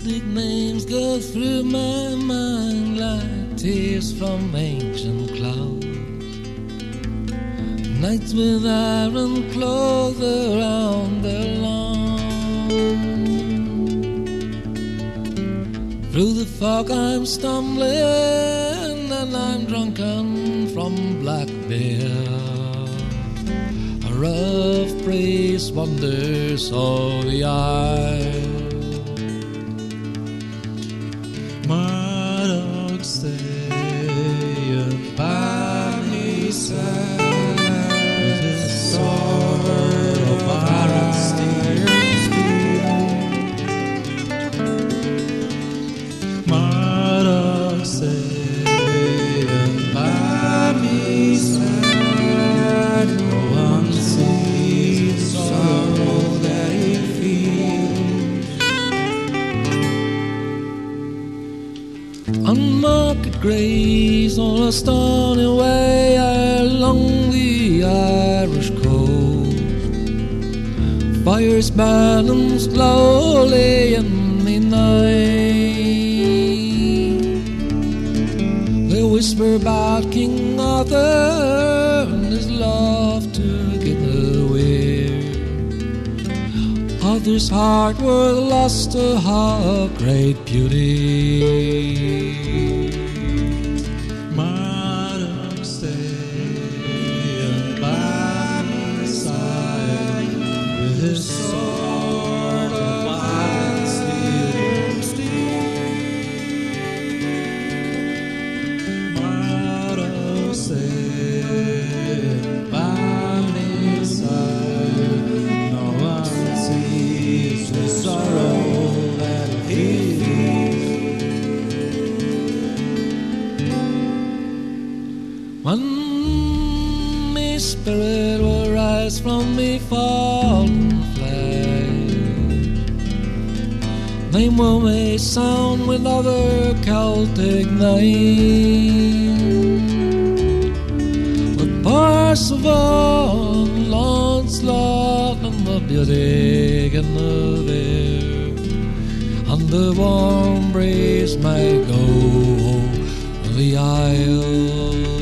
Celtic names go through my mind like tears from ancient clouds. Nights with iron clothes around their lawn. Through the fog I'm stumbling and I'm drunken from black beer. A rough breeze wanders o'er the isle. My dog staying by me side with his sword of iron steel. My dog staying by me side. No one sees the sorrow that he feels. Unmarked graves on a stony way along the Irish coast. Fires burning slowly in the night. They whisper about King Arthur and his love to get away. Arthur's heart was lost to her great beauty. My dog staying by my side with his sword of iron steel. My dog staying by my side. No one sees the sorrow that he feels. One me spirit will rise from me fallen flesh. Name will may sound with other Celtic names. With Percival, Lancelot, and the beauty and the air, and the warm breeze may go over the isle.